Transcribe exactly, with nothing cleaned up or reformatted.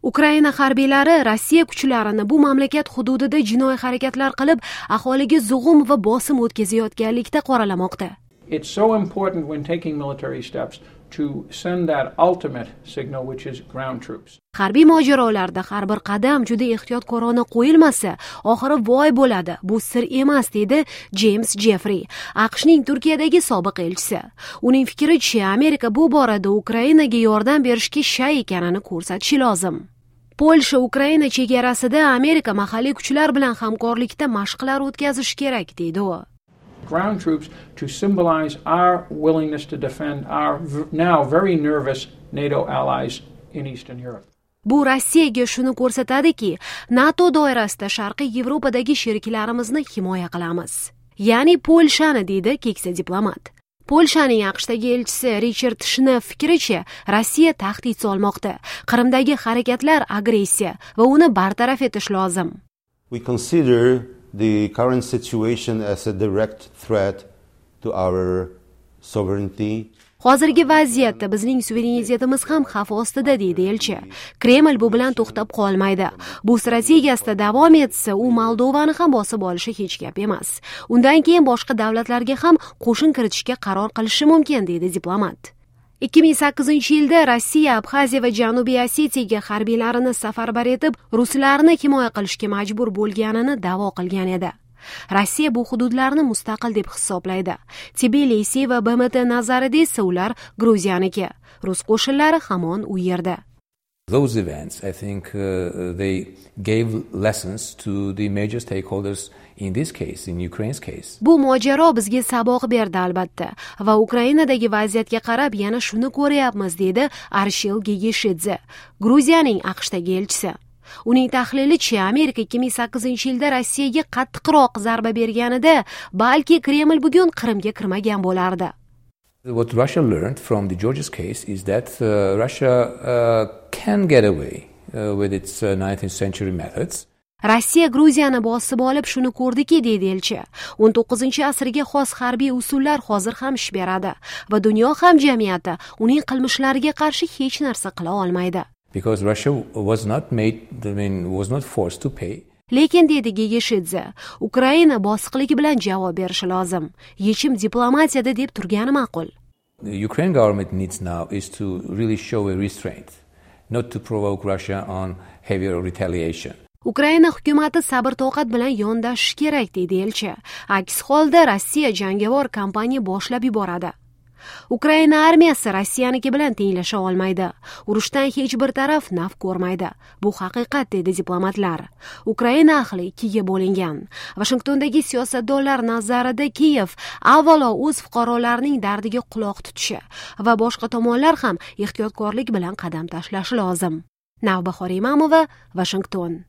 Ukraina harbiylari Rossiya kuchlarini bu mamlakat hududida jinoiy harakatlar qilib, aholiga zug'um va bosim o'tkazayotganlikda qoralamoqda. It's so important when taking military steps to send that ultimate signal, which is ground troops. Harbiy mojarolarda har bir qadam juda ehtiyotkorona qo'yilmasa, oxiri voy bo'ladi. Bu sir emas, dedi James Jeffrey, AQShning Turkiyadagi sobiq elchisi. Uning fikricha, Amerika bu borada Ukrainaga yordam berishga shay ekanini ko'rsatishi lozim. Polsha Ukraina chegarasida Amerika mahalliy kuchlar bilan hamkorlikda mashqlar o'tkazish kerak, deydi u. Ground troops to symbolize our willingness to defend our now very nervous NATO allies in Eastern Europe. Bu Rossiyaga shuni ko'rsatadiki, NATO doirasida Sharqiy Yevropadagi sheriklarimizni himoya qilamiz. Ya'ni Polshani, deydi keksa diplomat. Polshaning AQShdagi elchisi Richard Shne fikricha, Rossiya tahdid solmoqda. Qrimdagi harakatlar agressiya va uni bartaraf etish lozim. We consider the current situation as a direct threat to our sovereignty. Hozirgi vaziyatda bizning suverenitetimiz ham xavf ostida, deydi elchi. Kreml bu bilan to'xtab qolmaydi. Bu strategiyasida davom etsa, u Moldovani ham bosib olishi hech gap emas. Undan keyin boshqa davlatlarga ham qo'shin kiritishga qaror qilishi mumkin, deydi diplomat. ikki ming sakkizinchi yilda Rossiya Abxaziya va Janubiy Osetiyaga harbiylarini safarbar etib, ruslarni himoya qilishga majbur bo'lganini da'vo qilgan edi. Rossiya bu hududlarni mustaqil deb hisoblaydi. Tbilisi va B M T nazarida esa ular Gruziyaniki. Rus qo'shinlari hamon u yerda. Those events, I think, uh, they gave lessons to the major stakeholders in this case, in Ukraine's case. Bu mojaro bizga saboq berdi albatta va Ukrainadagi vaziyatga qarab yana shuni ko'ryapmiz, dedi Arshil Gegishidze, Gruziyaning AQShdagi elchisi. Uning tahlilicha, Amerika ikki ming sakkizinchi yilda Rossiyaga qattiqroq zarba berganida, balki Kreml bugun Qrimga kirmagan bo'lardi. What Russia learned from the Georgia's case is that uh, Russia uh, can get away uh, with its uh, nineteenth century methods. Rossiya Gruziyani bosib olib shuni ko'rdiki, deydi elchi. o'n to'qqizinchi asrga xos harbiy usullar hozir ham ish beradi va dunyo hamjamiyati uning qilmishlariga qarshi hech narsa qila olmaydi. Because Russia was not made, I mean, was not forced to pay. Lekin, dedi Gegishidze, Ukraina bosiqligi bilan javob berishi lozim. Yechim diplomatiyada deb turgani ma'qul. The Ukraine government needs now is to really show a restraint, not to provoke Russia on heavier retaliation. Ukraina hukumati sabr-toqat bilan yondashishi kerak, deydi elchi. Aks holda Rossiya jangovar kampaniya boshlab yuboradi. Ukraina armiyasi Rossiyaniki bilan tenglasha olmaydi. Urushdan hech bir taraf naf ko'rmaydi. Bu haqiqat, dedi diplomatlar. Ukraina ahli ikkiga bo'lingan. Washingtondagi siyosatdonlar nazarida Kiyev avvalo o'z fuqarolarining dardiga quloq tutishi va boshqa tomonlar ham ehtiyotkorlik bilan qadam tashlashi lozim. Navbahor Imamova, Washington.